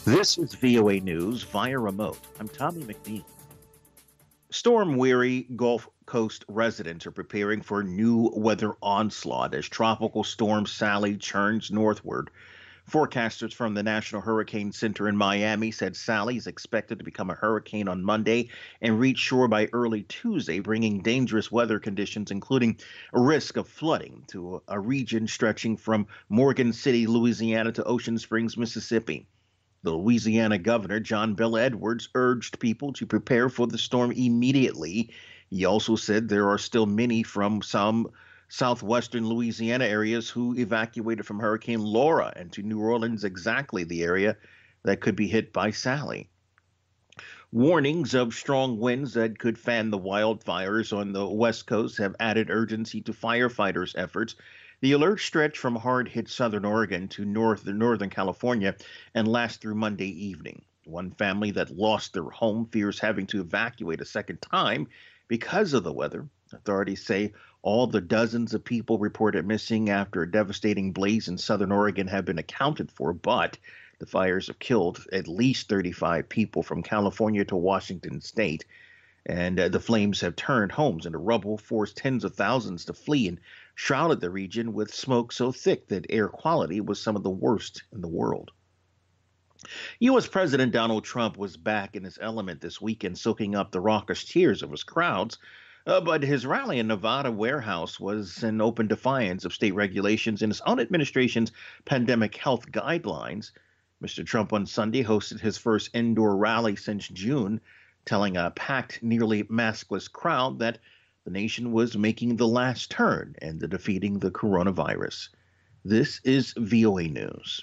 This is VOA News via remote. I'm Tommy McNeil. Storm-weary Gulf Coast residents are preparing for new weather onslaught as Tropical Storm Sally churns northward. Forecasters from the National Hurricane Center in Miami said Sally is expected to become a hurricane on Monday and reach shore by early Tuesday, bringing dangerous weather conditions, including a risk of flooding, to a region stretching from Morgan City, Louisiana, to Ocean Springs, Mississippi. The Louisiana governor, John Bel Edwards, urged people to prepare for the storm immediately. He also said there are still many from some southwestern Louisiana areas who evacuated from Hurricane Laura and to New Orleans, exactly the area that could be hit by Sally. Warnings of strong winds that could fan the wildfires on the West Coast have added urgency to firefighters' efforts. The alerts stretch from hard-hit southern Oregon to northern California and last through Monday evening. One family that lost their home fears having to evacuate a second time because of the weather. Authorities say all the dozens of people reported missing after a devastating blaze in southern Oregon have been accounted for, but the fires have killed at least 35 people from California to Washington state. And the flames have turned homes into rubble, forced tens of thousands to flee, and shrouded the region with smoke so thick that air quality was some of the worst in the world. U.S. President Donald Trump was back in his element this weekend, soaking up the raucous cheers of his crowds. But his rally in Nevada warehouse was in open defiance of state regulations and his own administration's pandemic health guidelines. Mr. Trump on Sunday hosted his first indoor rally since June, telling a packed, nearly maskless crowd that the nation was making the last turn in defeating the coronavirus. This is VOA News.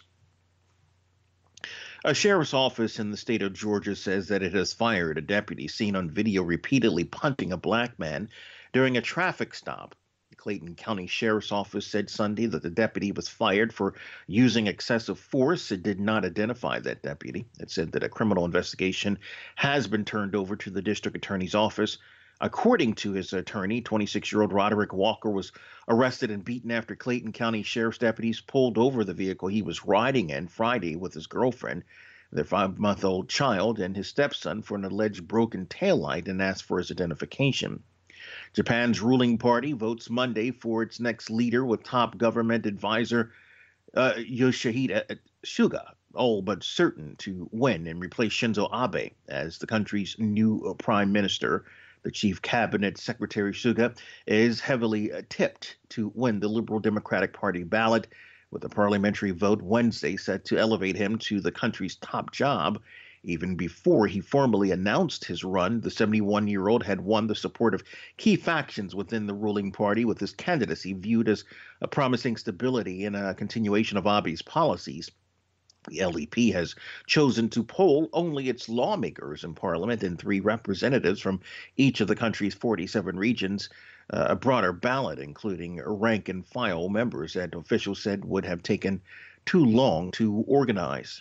A sheriff's office in the state of Georgia says that it has fired a deputy seen on video repeatedly punching a black man during a traffic stop. The Clayton County Sheriff's Office said Sunday that the deputy was fired for using excessive force. It did not identify that deputy. It said that a criminal investigation has been turned over to the district attorney's office. According to his attorney, 26-year-old Roderick Walker was arrested and beaten after Clayton County Sheriff's deputies pulled over the vehicle he was riding in Friday with his girlfriend, their 5-month-old child, and his stepson for an alleged broken taillight and asked for his identification. Japan's ruling party votes Monday for its next leader, with top government advisor Yoshihide Suga all but certain to win and replace Shinzo Abe as the country's new prime minister. The chief cabinet secretary Suga is heavily tipped to win the Liberal Democratic Party ballot, with a parliamentary vote Wednesday set to elevate him to the country's top job. Even before he formally announced his run, the 71-year-old had won the support of key factions within the ruling party, with his candidacy viewed as a promising stability and a continuation of Abe's policies. The LDP has chosen to poll only its lawmakers in parliament and 3 representatives from each of the country's 47 regions, a broader ballot, including rank and file members that officials said would have taken too long to organize.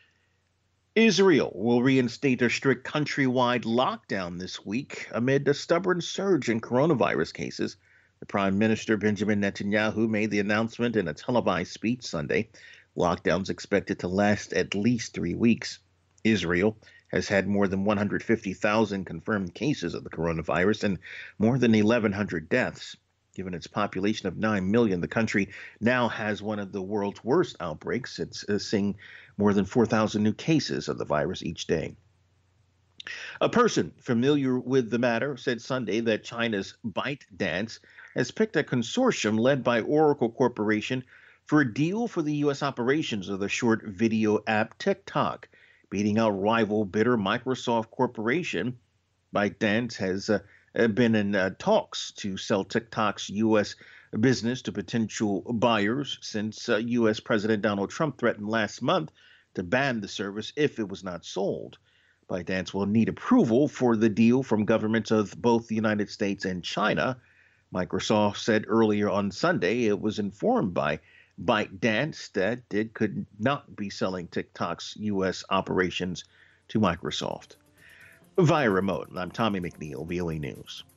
Israel will reinstate a strict countrywide lockdown this week amid a stubborn surge in coronavirus cases. The Prime Minister Benjamin Netanyahu made the announcement in a televised speech Sunday. Lockdowns expected to last at least 3 weeks. Israel has had more than 150,000 confirmed cases of the coronavirus and more than 1,100 deaths. Given its population of 9 million, the country now has one of the world's worst outbreaks. It's seeing more than 4,000 new cases of the virus each day. A person familiar with the matter said Sunday that China's ByteDance has picked a consortium led by Oracle Corporation for a deal for the U.S. operations of the short video app TikTok, beating out rival bidder Microsoft Corporation. ByteDance has been in talks to sell TikTok's U.S. business to potential buyers since U.S. President Donald Trump threatened last month to ban the service if it was not sold. ByteDance will need approval for the deal from governments of both the United States and China. Microsoft said earlier on Sunday it was informed by ByteDance that it could not be selling TikTok's U.S. operations to Microsoft. Via remote, I'm Tommy McNeil, VOA News.